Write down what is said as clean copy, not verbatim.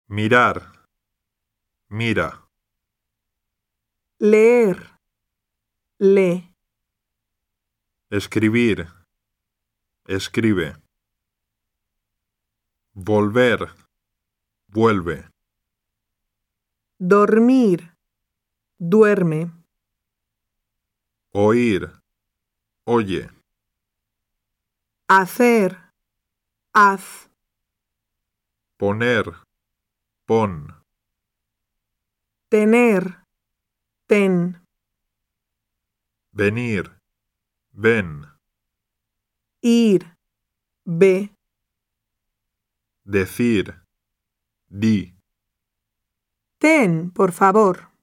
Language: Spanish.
Mirar, mira. Leer, lee. Escribir, escribe. Volver, vuelve. Dormir, duerme. Oír, oye. Hacer, haz. Poner, pon. Tener, ten. Venir, ven. Ir, ve. Decir, di. Ten, por favor.